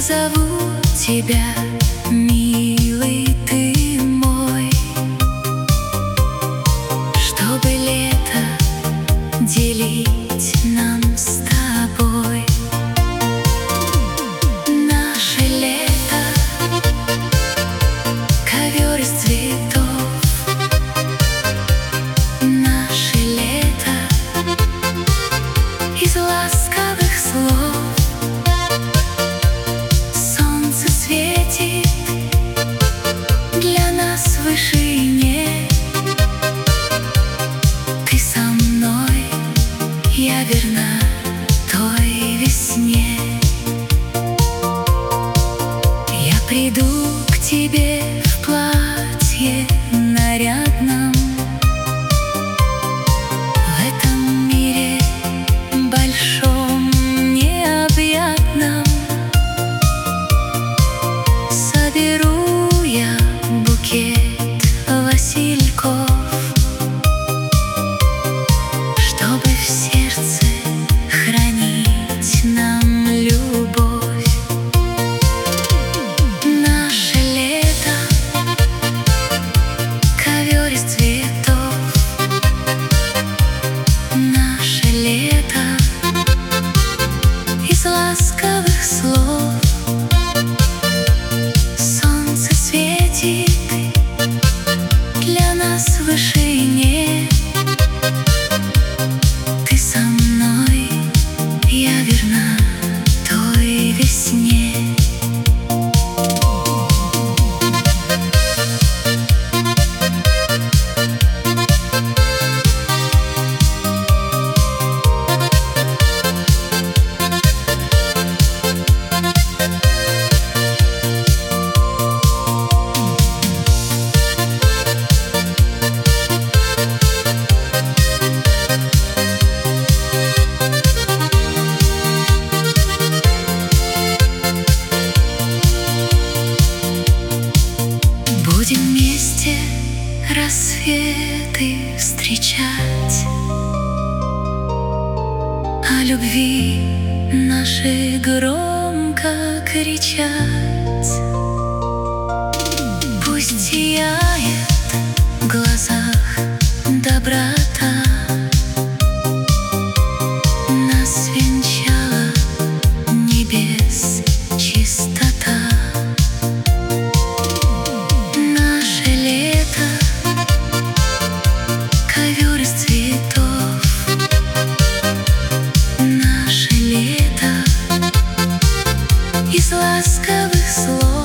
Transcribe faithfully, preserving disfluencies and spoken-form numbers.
зову тебя, милый ты мой, чтобы лето делить нам с тобой. Наше лето, ковер из цветов. Наше лето из ласковых слов. Солнце светит для нас в вышине. Ты со мной, я верна той весне. Я приду к тебе в платье нарядном. В этом мире большом, необъятном соберу я букет васильков, чтобы в сердце хранить нам любовь. Наше лето, ковер из цветов. Наше лето из ласковых слов. Солнце светит для нас в вышине. Ты со мной, я верна той весне. Будем вместе рассветы встречать, о любви нашей громко кричать. Пусть сияет в глазах доброта. Нас венчала небес чистота. Наше лето, ковер из цветов. Наше лето из ласковых слов.